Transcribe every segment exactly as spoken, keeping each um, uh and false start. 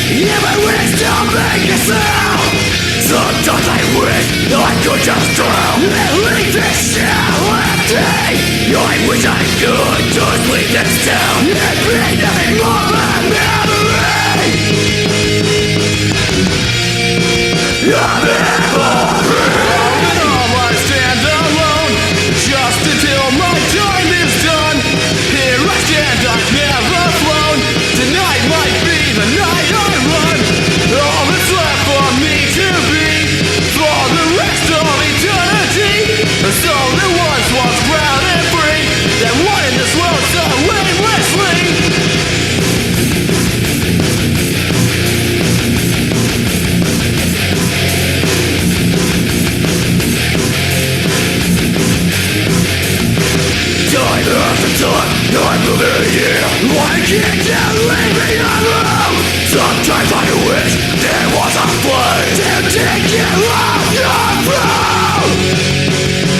even when it still make a sound. Sometimes I wish I could just drown and leave this shell empty. I wish I could just leave this town and be nothing more but memory. A memory. I stand alone, just until my time is done. Here I stand, I've never flown. Tonight might be the night I run. All that's left for me to be, for the rest of eternity. A soul that once was proud and free, that wanted this world so aimlessly. Time after time, I'm moving here. Why can't you leave me alone? Sometimes I wish there was a flame to take you off your throne.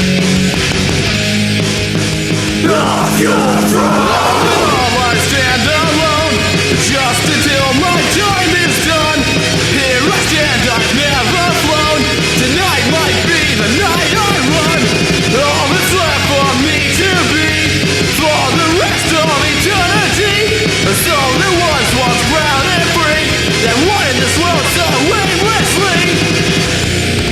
Off your throne. I stand alone, just until my time is done. Here I stand, I've never flown. Tonight might be the night I run. All that's left for me to be, for the rest of eternity. A soul that once was proud and free, that wanted this world so aimlessly.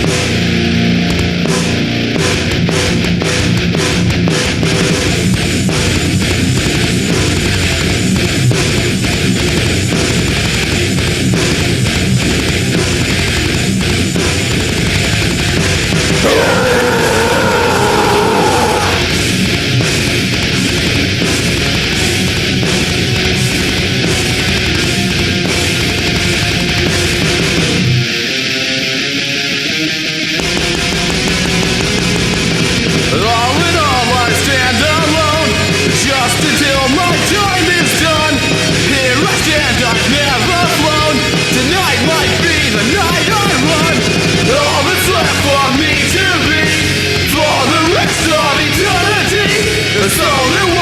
All in all, I stand alone, just until my time is done. Here I stand, I've never flown. Tonight might be the night I run. All that's left for me to be, for the rest of eternity. A soul that